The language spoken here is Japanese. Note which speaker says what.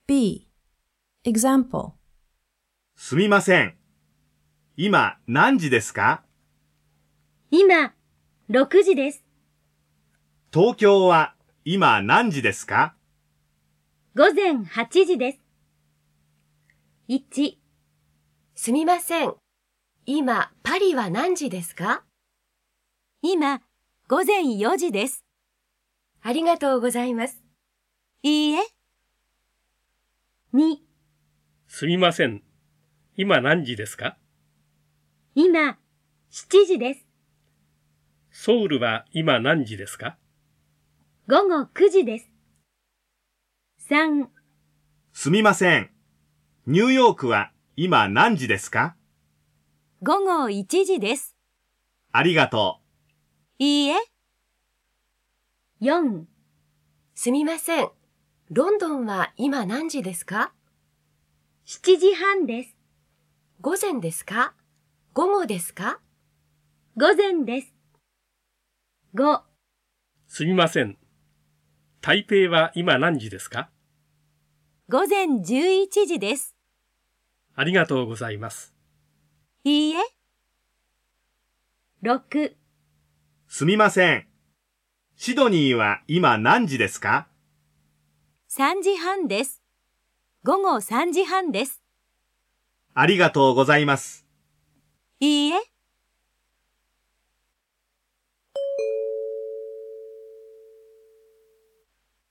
Speaker 1: B. Example.
Speaker 2: すみません。今何時ですか？
Speaker 3: 今、6時です。
Speaker 2: 東京は今何時ですか？
Speaker 3: 午前8時です。1、
Speaker 4: すみません。今、パリは何時ですか？
Speaker 5: 今、午前4時です。
Speaker 4: ありがとうございます。
Speaker 5: いいえ。
Speaker 3: 2、
Speaker 6: すみません。今何時ですか？
Speaker 3: 今、7時です。
Speaker 6: ソウルは今何時ですか？
Speaker 3: 午後9時です。3、
Speaker 2: すみません。ニューヨークは今何時ですか？
Speaker 5: 午後1時です。
Speaker 2: ありがと
Speaker 5: いいえ。
Speaker 3: 4、
Speaker 4: すみません。ロンドンは今何時ですか？
Speaker 3: 7時半です。
Speaker 4: 午前ですか？午後ですか？
Speaker 3: 午前です。5、
Speaker 6: すみません。台北は今何時ですか？
Speaker 5: 午前11時です。
Speaker 6: ありがとうございます。
Speaker 5: いいえ。
Speaker 3: 6、
Speaker 2: う。すみません。シドニーは今何時ですか？
Speaker 5: 3時半です。午後3時半です。
Speaker 2: ありがとうございます。
Speaker 5: いいえ。